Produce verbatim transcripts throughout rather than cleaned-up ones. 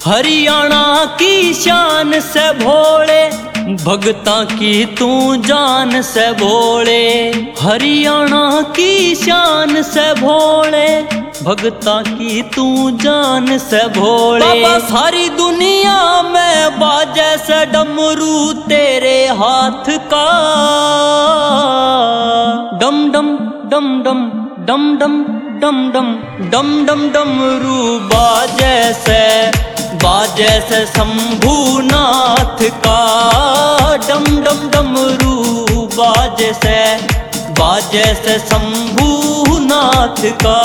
हरियाणा की शान से भोले, भगता की तू जान से भोले। हरियाणा की शान से भोले, भगता की तू जान से भोले। बाबा सारी दुनिया में बाजे से डमरू तेरे हाथ का। डम डम डम डम डम डम डम डम डम डम डमरू बाजे से, बाजे से शंभूनाथ का। डम डम डमरू बाजे से, बाजे से शंभूनाथ का।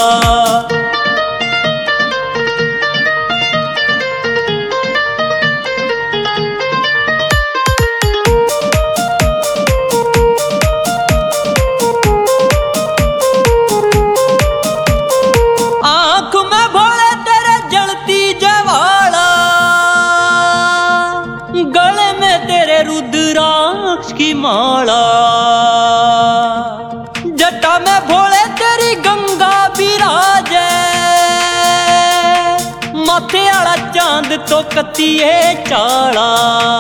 आंख में भोले तेरे जलती ज्वाला, गले में तेरे रुद्राक्ष की माला। जटा में भोले तेरी गंगा विराजे, माथे आला चांद तो कतिए चाला।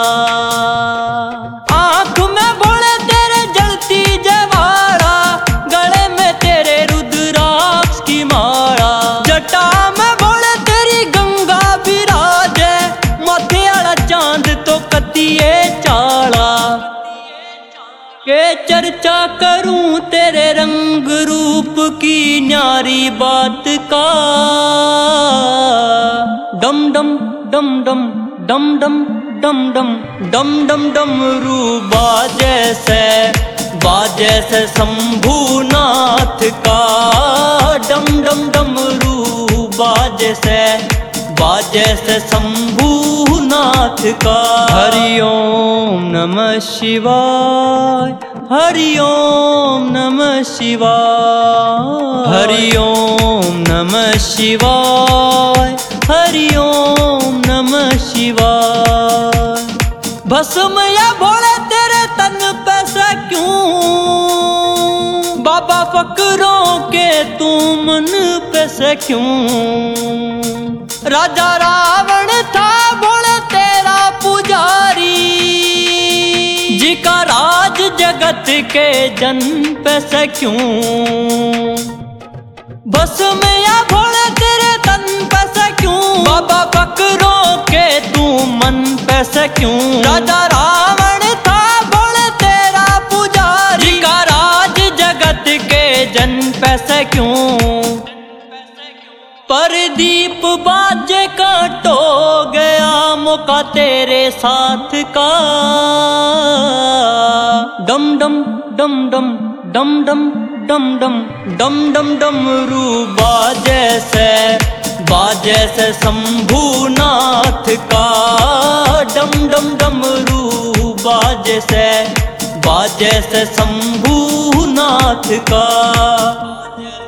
आंख में भोले तेरे जलती ज्वाला, गले में तेरे रुद्राक्ष की माला। जटा में भोले तेरी गंगा विराजे, माथे आला चांद तो कतिए चाला। के चर्चा करूं तेरे रंग रूप की न्यारी बात का। डम डम डम डम डम डम डम डम डम डम डमरू बाजे से, बाजे से शंभूनाथ का। डम डम डमरू बाजे से, बाजे से शंभूनाथ का। हरि ओम नमः शिवाय, हरि ओम नमः शिवाय, हरि ओम नमः शिवाय, हरि ओम नमः शिवाय। भस्म या भोले तेरे तन पे से क्यों, बाबा फकरों के तू मन पे से क्यों। राजा रावण था भोले तेरा पुजारी, जी का राज जगत के जन पे से क्यों। भस्म या भोले तेरे तन पे से क्यों, बाबा फकरों के तू मन पे से क्यों। राजा रावण था भोले तेरा पुजारी, जी का राज जगत के जन पे से क्यों। परदीप बाजे काटो गया मौका तेरे साथ का। डम डम डम डम डम डम डम डम डम डम डमरू बाजे से, बाजे से शंभूनाथ का। डम डम डमरू बाजे से, बाजे से शंभूनाथ का।